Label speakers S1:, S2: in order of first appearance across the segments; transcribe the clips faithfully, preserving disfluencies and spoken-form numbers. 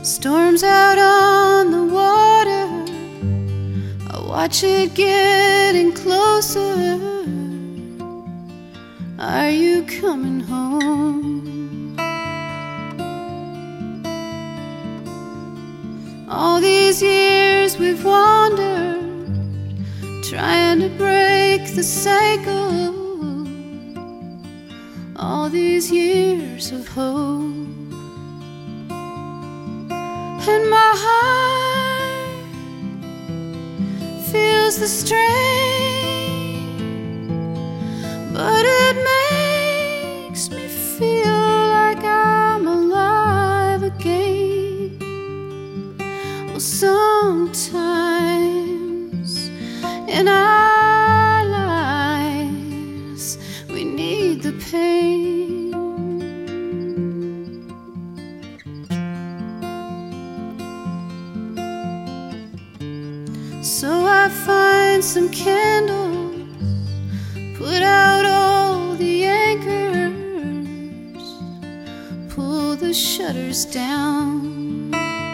S1: Storms out on the water, I watch it getting closer. Are you coming home? All these years we've wandered, trying to break the cycle. All these years of hope, and my heart feels the strain, but it makes me feel like I'm alive again. Well, sometimes in our lives we need the pain. So I find some candles, put out all the anchors, pull the shutters down.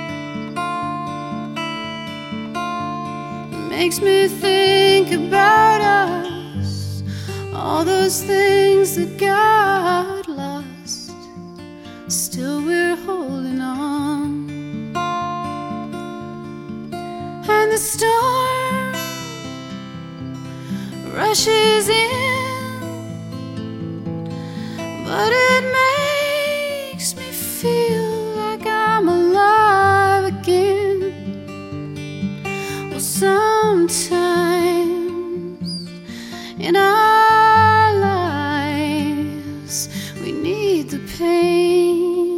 S1: It makes me think about us, all those things that got lost, still we're holding on. And the storm rushes in, but it makes me feel like I'm alive again. Well, sometimes in our lives we need the pain.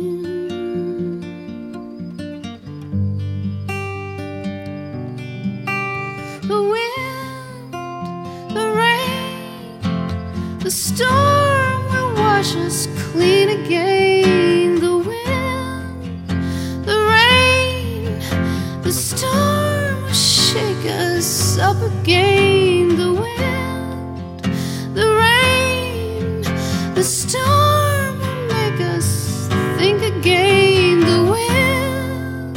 S1: The wind, the rain, the storm will wash us clean again. The wind, the rain, the storm will shake us up again. The wind, the rain, the storm will make us think again. The wind,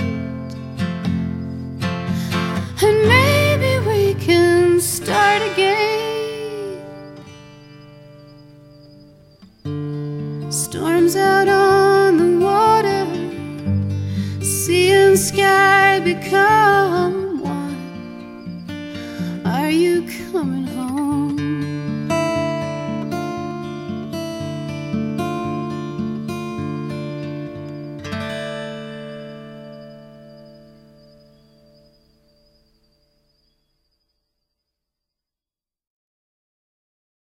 S1: and maybe we can start again. Storms out on the water, sea and sky become